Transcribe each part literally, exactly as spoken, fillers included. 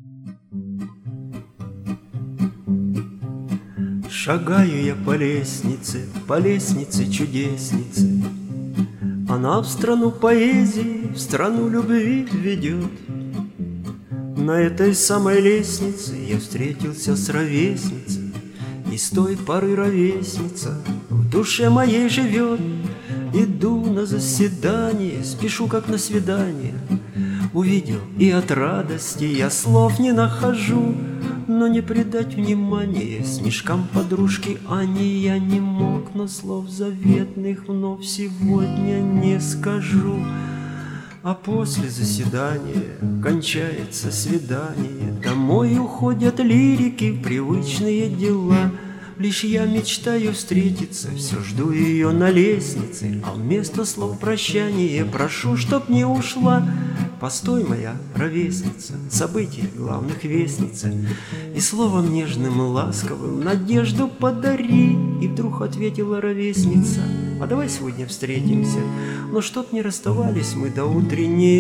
Шагаю я по лестнице, по лестнице чудесницы. Она в страну поэзии, в страну любви ведет. На этой самой лестнице я встретился с ровесницей, и с той поры ровесница в душе моей живет. Иду на заседание, спешу как на свидание. Увидел, и от радости я слов не нахожу, но не придать внимания смешкам подружки Ани я не мог, но слов заветных вновь сегодня не скажу. А после заседания кончается свидание, домой уходят лирики в привычные дела. Лишь я мечтаю встретиться, все жду ее на лестнице, а вместо слов прощания прошу, чтоб не ушла. Постой, моя ровесница, события главных вестница, и словом нежным и ласковым надежду подари. И вдруг ответила ровесница: а давай сегодня встретимся, но чтоб не расставались мы до утренней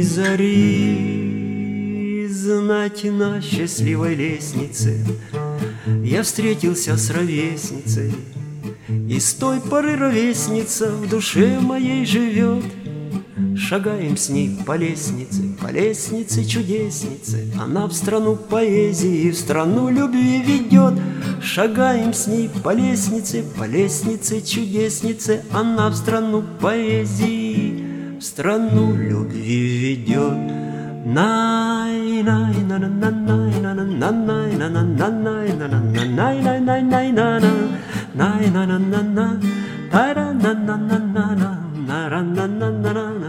зари. Знать на счастливой лестнице я встретился с ровесницей, и с той поры ровесница в душе моей живет. Шагаем с ней по лестнице, по лестнице чудесницы. Она в страну поэзии, в страну любви ведет. Шагаем с ней по лестнице, по лестнице чудесницы. Она в страну поэзии, в страну любви ведет. Най най на на на най на на на най на на на най на на на най най най най на на най на на на на та на на на на на на на на на на